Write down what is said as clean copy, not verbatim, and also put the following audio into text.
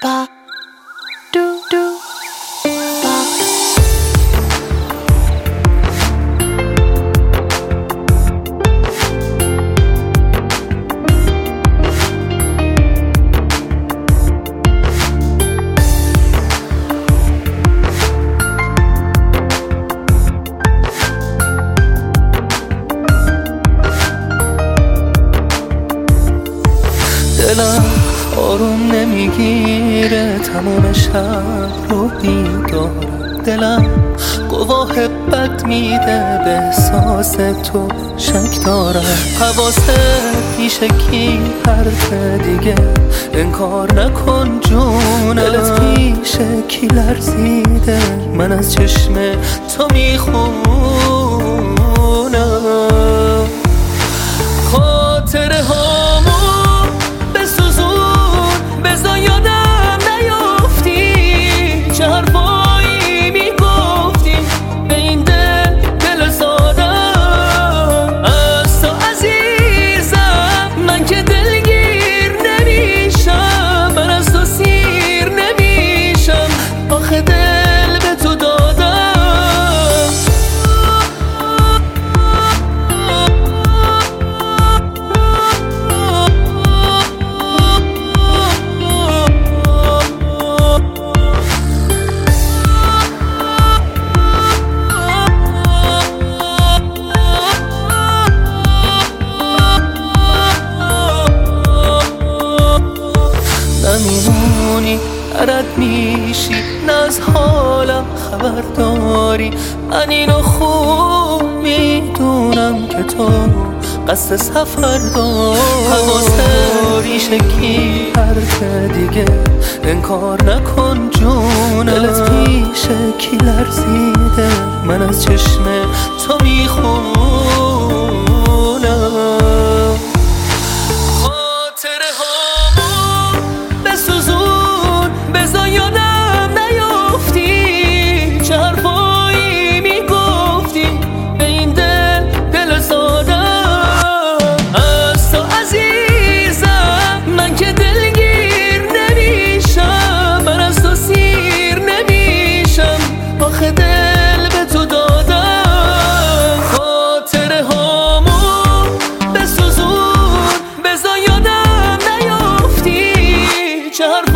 ba do do ba. دلم آروم نمیگیره تمام شب رو بیدارم، دلم گواه بد میده به احساس تو شک دارم. حواست پیش کی پرته دیگه انکار نکن جونم، دلت پیش کی لرزیده من از چشم تو میخونم. خاطره هامون بزا یادم نیافتی چه حرفایی میگفتیم به این دل سادم. از تو عزیزم من که دلگیر نمیشم، من از تو سیر نمیشم، آخه دل به تو دادم. نمیمونی رد میشی نه از حالم خبر داری، من اینو خوب میدونم که تو قصد سفر داری. حواست پیش کی پرته دیگه انکار نکن جونم، دلت پیش کی لرزیده من از چشم تو میخونم. خاطره هامون بسوزون بزا یادم نیافتی چه حرفایی میگفتی به این دل سادم. از تو عزیزم من که دلگیر نمیشم، من از تو سیر نمیشم، آخه دل به تو دادم. خاطره هامون بسوزون بزا یادم نیافتی چه